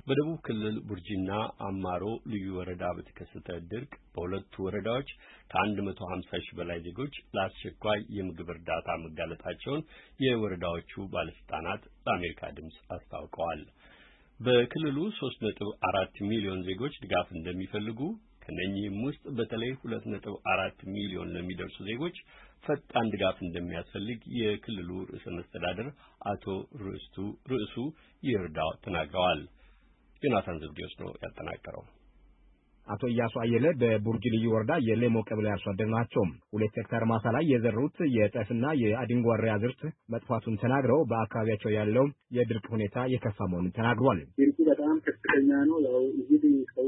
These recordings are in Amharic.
በደቡብ ክልል ቡርጂና አማሮ ልዩ ወረዳ በተከሰተ ድርቅ በሁለቱ ወረዳዎች ከ150 ሺህ በላይ ዜጎች ለአስቸኳይ የምግብ እርዳታ መጋለጣቸውን የወረዳዎቹ ባለስልጣናት ለአሜሪካ ድምጽ አስታውቀዋል። በክልሉ 3.4 ሚሊዮን ዜጎች ድጋፍ እንደሚፈልጉ ከነኚህም ውስጥ በተለይ 2.4 ሚሊዮን ለሚደርሱ ዜጎች ፈጣን ድጋፍ እንደሚያስፈልግ የክልሉ ርዕሰ መስተዳድር አቶ ርዕሱ ይርዳው ተናግረዋል። ዮናታን ዘብዴዎስ ነው ያጠናቀረው። አቶ ኢያሱ አየለ በቡርጂ ልዩ ወረዳ የሌሞ ቀበሌ አርሶ አደር ናቸው። 2 ሄክታር ማሳ ላይ የዘሩት የጤፍና የአድንጓሬ አዝርት መጥፋቱን ተናግረው በአካባቢያቸው ያለው የድርቅ ሁኔታ የከፋ መሆኑን ተናግሯል። ድርቁ በጣም ከፍተኛ ነው። ያው እዚህ ሰው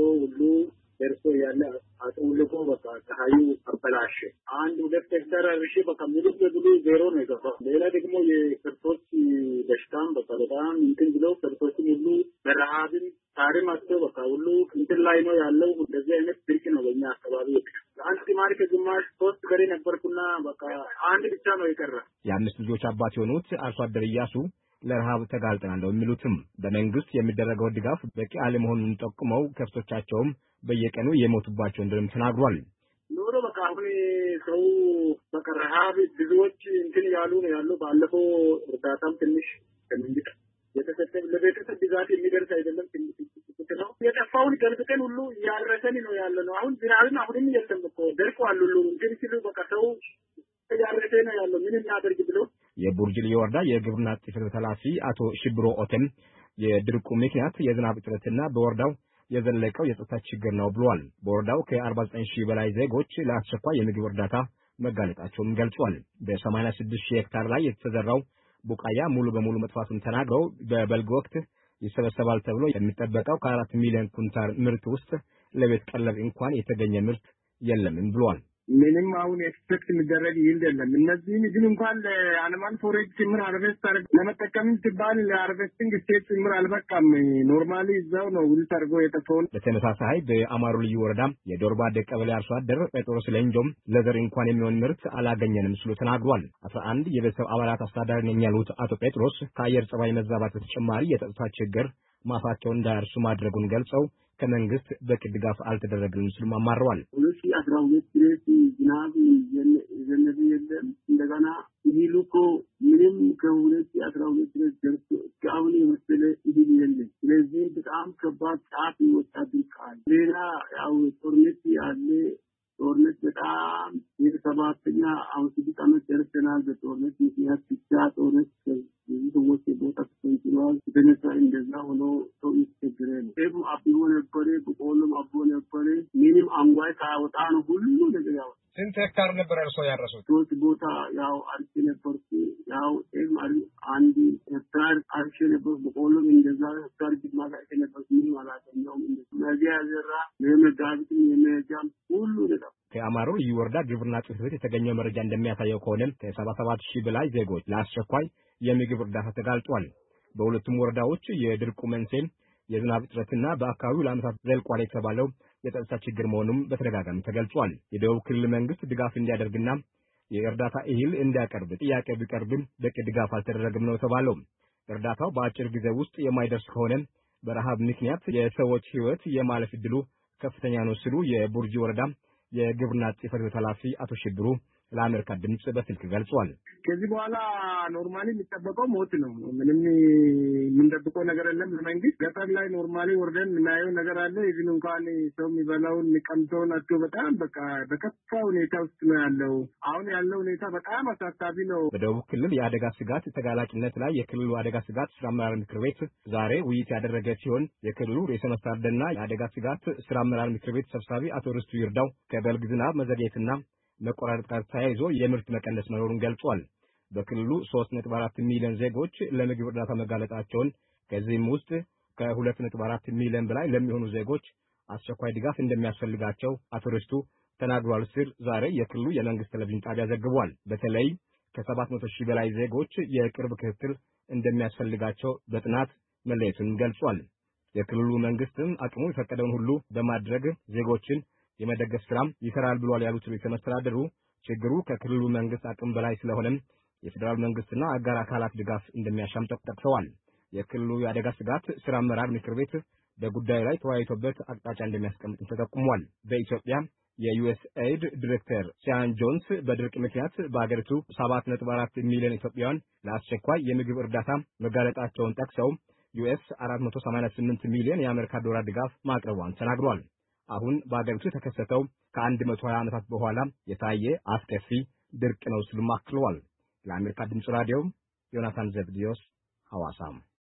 ደርሶ ያለ አጥውልቆ በቃ ፀሐዩ አበላሸ። 1-2 ሄክታር እርሻ በቃ ሙሉ በሙሉ ዜሮ ነው የገባው። ሌላ ደግሞ የከብቶች በሽታም በቃ በጣም እንትን ብለው ከብቶችም ሁሉ በረሃብም ታሪም አጥተው በቃ ሁሉ እንትን ላይ ነው ያለው። እንደዚህ አይነት ድርቅ ነው በእኛ አካባቢ። አንድ ቲማሪ ከግማሽ 3 በሬ ነበርኩና በቃ አንድ ብቻ ነው የቀረ። የ5 ልጆች አባት የሆኑት አርሶ አደር ኢያሱ ለረሃብ ተጋልጠናል የሚሉትም በመንግስት የሚደረገው ድጋፍ በቂ አለመሆኑን ጠቁመው ከብቶቻቸውም በየቀኑ የሞቱባቸው እንደም ተናግሯል። ኑሮ በቃ አሁን ሰው በቃ ረሃብ ብዙዎች እንትን ያሉ ነው ያለው። ባለፈው እርዳታም ትንሽ ከመንግስት የተሰጠ ለቤተሰብ ብዛት የሚደርስ አይደለም። ትንሽ ነው የጠፋውን ገልብጠን ሁሉ እያረሰን ነው ያለ ነው። አሁን ዝናብም አሁንም የለም እኮ ደርቋል ሁሉ ግን ሲሉ በቃ ሰው እያረሰ ነው ያለው። ምን እናደርግ ብሎ የቡርጂ ልዩ ወረዳ የግብርና ጽሕፈት ቤት ኃላፊ አቶ ሽብሮ ኦተም የድርቁ ምክንያት የዝናብ እጥረትና በወረዳው የዘለቀው የጸጥታ ችግር ነው ብሏል። በወረዳው ከ49 ሺህ በላይ ዜጎች ለአስቸኳይ የምግብ እርዳታ መጋለጣቸውን ገልጿል። በ86 ሺህ ሄክታር ላይ የተዘራው ቡቃያ ሙሉ በሙሉ መጥፋቱን ተናግረው በበልግ ወቅት ይሰበሰባል ተብሎ የሚጠበቀው ከ4 ሚሊዮን ኩንታል ምርት ውስጥ ለቤት ቀለብ እንኳን የተገኘ ምርት የለም ብሏል። ምንም አሁን ኤክስፔክት የሚደረግ ይልድ የለም። እነዚህን ግን እንኳን ለአኒማል ፎሬጅ ጭምር ሃርቨስት ለመጠቀም ሲባል ለሃርቨስቲንግ ስቴት ጭምር አልበቃም። ኖርማሊ እዛው ነው ውል ተርጎ የተፈውን። በተመሳሳይ በአማሮ ልዩ ወረዳ የዶርባደ ቀበሌ አርሶ አደር ጴጥሮስ ለንጆም ለዘር እንኳን የሚሆን ምርት አላገኘንም ሲሉ ተናግሯል። 11 የቤተሰብ አባላት አስተዳዳሪ ነኝ ያሉት አቶ ጴጥሮስ ከአየር ጸባይ መዛባት በተጨማሪ የጸጥታ ችግር ማሳቸውን እንዳያርሱ ማድረጉን ገልጸው ከመንግስት በቂ ድጋፍ አልተደረገም ሲሉ አማረዋል። 2012 ድረስ ዝናብ ዘነበ የለም። እንደገና ይልኮ ምንም ከ2012 ድረስ ደርሶ እስካሁን የመሰለ ይል የለም። ስለዚህ በጣም ከባድ ጫፍ ይወጣብን ቃል ሌላ ያው ጦርነት ያለ ጦርነት በጣም የተሰባተኛ አሁን 6 ዓመት ደርሰናል። በጦርነት ምክንያት ብቻ ጦርነት ሰዎች ቦታ ተሰንጥሏል። በነሳ እንደዛ ሆኖ ሰው ይቸገረ ነው። ደግሞ አብቦ ነበረ፣ በቆሎም አብቦ ነበረ። ምንም አንጓይ ሳያወጣ ነው ሁሉ ነገር ያው። ስንት ሄክታር ነበር እርሶ ያረሱት? 3 ቦታ ያው አርሼ ነበርኩ። ያው አንድ ሄክታር አርሼ ነበር። በቆሎም እንደዛ ሄክታር ግማሽ አርሼ ነበር። ምንም አላገኘሁም። እንደዚህ ያዘራ ለመጋቢት የመጃም ሁሉ ነገር ከአማሮ ልዩ ወረዳ ግብርና ጽሕፈት ቤት የተገኘው መረጃ እንደሚያሳየው ከሆነ ከ77 ሺህ በላይ ዜጎች ለአስቸኳይ የምግብ እርዳታ ተጋልጧል። በሁለቱም ወረዳዎች የድርቁ መንስኤ የዝናብ እጥረትና በአካባቢው ለዓመታት ዘልቋል የተባለው የጸጥታ ችግር መሆኑም በተደጋጋሚ ተገልጿል። የደቡብ ክልል መንግስት ድጋፍ እንዲያደርግና የእርዳታ እህል እንዲያቀርብ ጥያቄ ቢቀርብም በቂ ድጋፍ አልተደረገም ነው የተባለው። እርዳታው በአጭር ጊዜ ውስጥ የማይደርስ ከሆነ በረሃብ ምክንያት የሰዎች ሕይወት የማለፍ ዕድሉ ከፍተኛ ነው ሲሉ የቡርጂ ወረዳ የግብርና ጽሕፈት ቤት ኃላፊ አቶ ሽብሩ ለአሜሪካ ድምጽ በስልክ ገልጿል። ከዚህ በኋላ ኖርማሊ የሚጠበቀው ሞት ነው። ምንም የምንደብቀው ነገር የለም። ለመንግስት ገጠር ላይ ኖርማሊ ወርደን የምናየው ነገር አለ። ይህን እንኳን ሰው የሚበላውን ቀምተውን አጥቶ በጣም በቃ በከፋ ሁኔታ ውስጥ ነው ያለው። አሁን ያለው ሁኔታ በጣም አሳሳቢ ነው። በደቡብ ክልል የአደጋ ስጋት ተጋላጭነት ላይ የክልሉ አደጋ ስጋት ስራ አመራር ምክር ቤት ዛሬ ውይይት ያደረገ ሲሆን የክልሉ ርዕሰ መስተዳድርና የአደጋ ስጋት ስራ አመራር ምክር ቤት ሰብሳቢ አቶ ርስቱ ይርዳው ከበልግ ዝናብ መዘግየትና መቆራረጥ ጋር ተያይዞ የምርት መቀነስ መኖሩን ገልጿል። በክልሉ 3.4 ሚሊዮን ዜጎች ለምግብ እርዳታ መጋለጣቸውን ከዚህም ውስጥ ከ2.4 ሚሊዮን በላይ ለሚሆኑ ዜጎች አስቸኳይ ድጋፍ እንደሚያስፈልጋቸው አቶ ርስቱ ተናግሯል ሲል ዛሬ የክልሉ የመንግስት ቴሌቪዥን ጣቢያ ዘግቧል። በተለይ ከ700 ሺህ በላይ ዜጎች የቅርብ ክትትል እንደሚያስፈልጋቸው በጥናት መለየቱን ገልጿል። የክልሉ መንግስትም አቅሙ የፈቀደውን ሁሉ በማድረግ ዜጎችን የመደገፍ ስራም ይሰራል ብሏል ያሉት ርዕሰ መስተዳድሩ ችግሩ ከክልሉ መንግስት አቅም በላይ ስለሆነም የፌደራል መንግስትና አጋር አካላት ድጋፍ እንደሚያሻም ጠቅሰዋል። የክልሉ የአደጋ ስጋት ስራ አመራር ምክር ቤት በጉዳዩ ላይ ተወያይቶበት አቅጣጫ እንደሚያስቀምጥ ተጠቁሟል። በኢትዮጵያ የዩኤስኤይድ ዲሬክተር ሲያን ጆንስ በድርቅ ምክንያት በአገሪቱ 7.4 ሚሊዮን ኢትዮጵያውያን ለአስቸኳይ የምግብ እርዳታ መጋለጣቸውን ጠቅሰው ዩኤስ 488 ሚሊዮን የአሜሪካ ዶላር ድጋፍ ማቅረቧን ተናግሯል። አሁን በአገሪቱ የተከሰተው ከ120 ዓመታት በኋላ የታየ አስከፊ ድርቅ ነው ሲሉም አክለዋል። ለአሜሪካ ድምፅ ራዲዮ ዮናታን ዘብዲዮስ ሐዋሳም